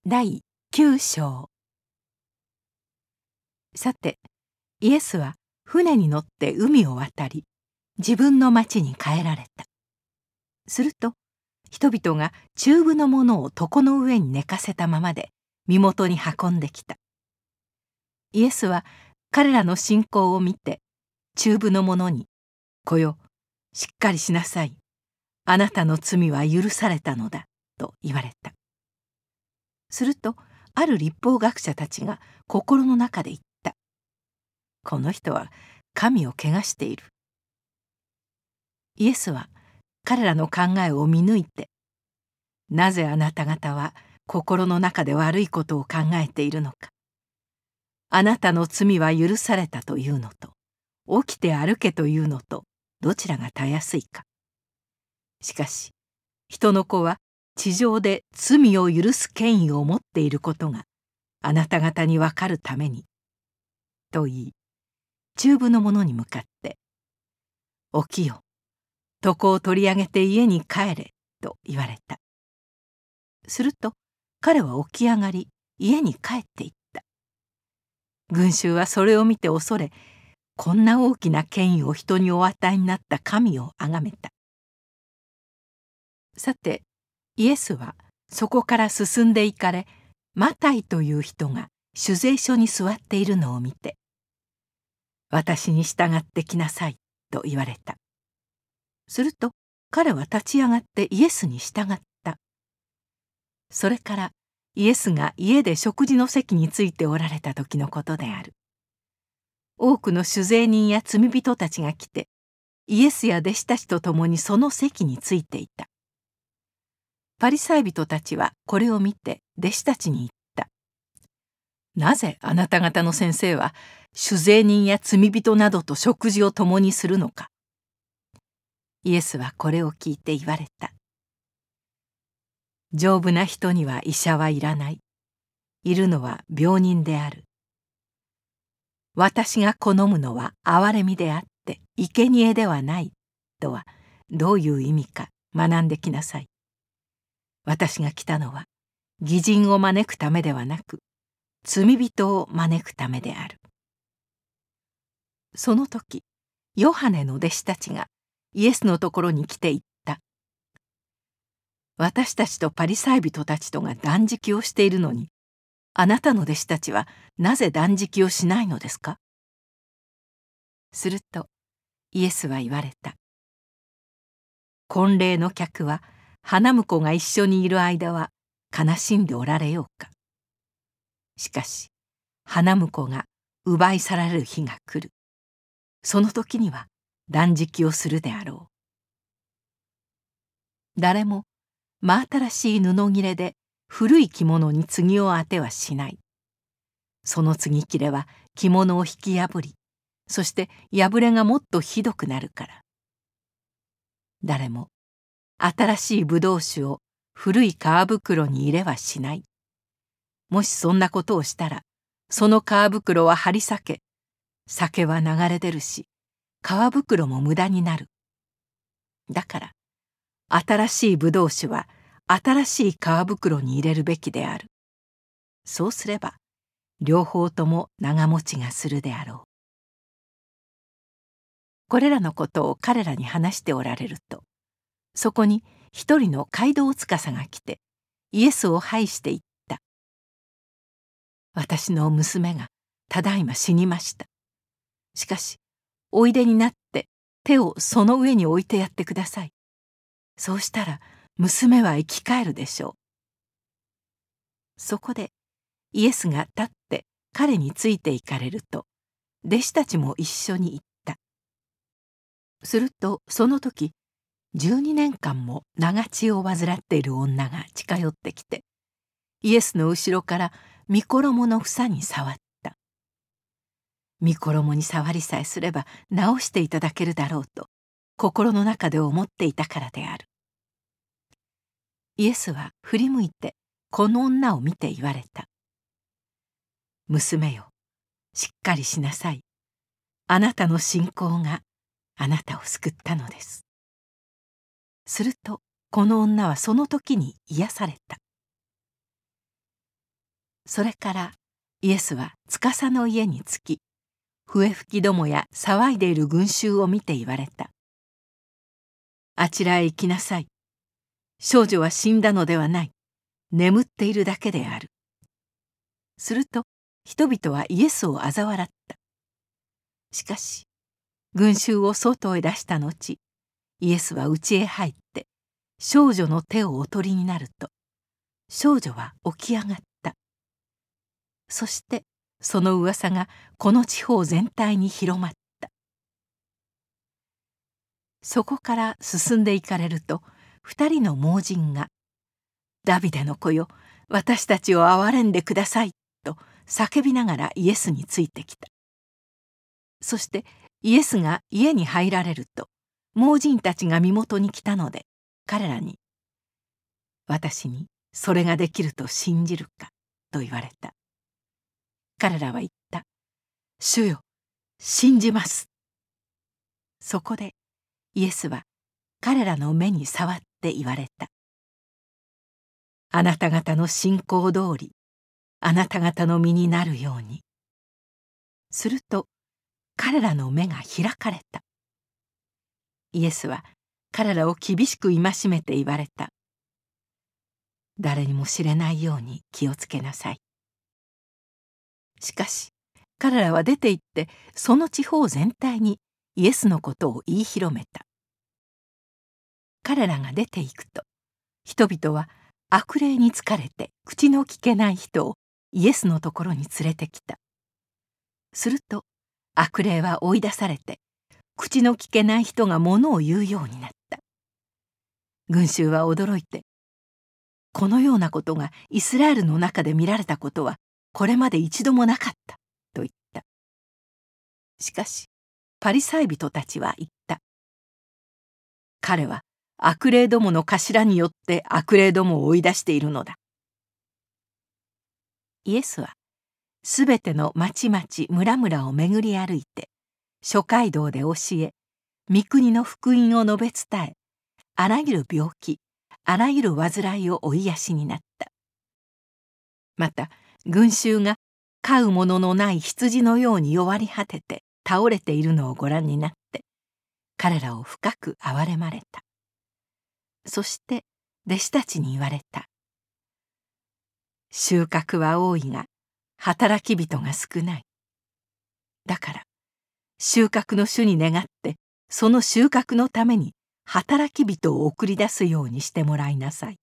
第9章。さて、イエスは船に乗って海を渡り、自分の町に帰られた。すると、人々が中部のものを床の上に寝かせたままで身元に運んできた。イエスは彼らの信仰を見て、中部の者に、来よ、しっかりしなさい。あなたの罪は許されたのだ、と言われた。すると、ある律法学者たちが心の中で言った。この人は神を汚している。イエスは彼らの考えを見抜いて、なぜあなた方は心の中で悪いことを考えているのか。あなたの罪は許されたというのと、起きて歩けというのと、どちらがたやすいか。しかし、人の子は地上で罪を許す権威を持っていることがあなた方にわかるために。と言い、中部の者に向かって、起きよ、床を取り上げて家に帰れ、と言われた。すると彼は起き上がり、家に帰っていった。群衆はそれを見て恐れ、こんな大きな権威を人にお与えになった神をあがめた。さて、イエスはそこから進んで行かれ、マタイという人が酒税所に座っているのを見て、私に従ってきなさい、と言われた。すると彼は立ち上がってイエスに従った。それからイエスが家で食事の席についておられた時のことである。多くの酒税人や罪人たちが来て、イエスや弟子たちと共にその席についていた。パリサイ人たちはこれを見て弟子たちに言った。なぜあなた方の先生は酒税人や罪人などと食事を共にするのか。イエスはこれを聞いて言われた。丈夫な人には医者はいらない。いるのは病人である。私が好むのは憐れみであって生贄ではないとはどういう意味か学んできなさい。私が来たのは義人を招くためではなく罪人を招くためである。その時ヨハネの弟子たちがイエスのところに来て言った。私たちとパリサイ人たちとが断食をしているのに、あなたの弟子たちはなぜ断食をしないのですか。するとイエスは言われた。婚礼の客は花婿が一緒にいる間は悲しんでおられようか。しかし花婿が奪い去られる日が来る。その時には断食をするであろう。誰も真新しい布切れで古い着物に継ぎを当てはしない。その継ぎ切れは着物を引き破り、そして破れがもっとひどくなるから。誰も新しいブドウ酒を古い皮袋に入れはしない。もしそんなことをしたら、その皮袋は張り裂け、酒は流れ出るし、皮袋も無駄になる。だから、新しいブドウ酒は新しい皮袋に入れるべきである。そうすれば、両方とも長持ちがするであろう。これらのことを彼らに話しておられると、そこに一人の街道司が来て、イエスを拝して言った。私の娘がただいま死にました。しかし、おいでになって手をその上に置いてやってください。そうしたら娘は生き返るでしょう。そこでイエスが立って彼について行かれると、弟子たちも一緒に行った。するとその時、12年間も長血を患っている女が近寄ってきて、イエスの後ろから御衣の房に触った。御衣に触りさえすれば治していただけるだろうと心の中で思っていたからである。イエスは振り向いてこの女を見て言われた。娘よ、しっかりしなさい。あなたの信仰があなたを救ったのです。するとこの女はその時に癒された。 それからイエスは司の家に着き、笛吹きどもや騒いでいる群衆を見て言われた。あちらへ行きなさい。少女は死んだのではない。眠っているだけである。すると人々はイエスを嘲笑った。しかし群衆を外へ出した後、イエスは家へ入って少女の手をお取りになると、少女は起き上がった。そしてその噂がこの地方全体に広まった。そこから進んで行かれると、2人の盲人が「ダビデの子よ、私たちを憐れんでください」と叫びながらイエスについてきた。そしてイエスが家に入られると、盲人たちが身元に来たので、彼らに「私にそれができると信じるか」と言われた。彼らは言った。主よ、信じます。そこでイエスは彼らの目に触って言われた。あなた方の信仰通り、あなた方の身になるように。すると彼らの目が開かれた。イエスは彼らを厳しく戒めて言われた。誰にも知れないように気をつけなさい。しかし彼らは出て行ってその地方全体にイエスのことを言い広めた。彼らが出て行くと、人々は悪霊に疲れて口の聞けない人をイエスのところに連れてきた。すると悪霊は追い出されて、口の聞けない人がものを言うようになった。群衆は驚いて、このようなことがイスラエルの中で見られたことはこれまで一度もなかったと言った。しかしパリサイ人たちは言った。彼は悪霊どもの頭によって悪霊どもを追い出しているのだ。イエスはすべての町々村々を巡り歩いて、諸街道で教え、御国の福音を述べ伝え、あらゆる病気、あらゆる患いをお癒しになった。また群衆が飼うもののない羊のように弱り果てて倒れているのをご覧になって、彼らを深く憐れまれた。そして弟子たちに言われた。収穫は多いが働き人が少ない。だから収穫の主に願って、その収穫のために働き人を送り出すようにしてもらいなさい。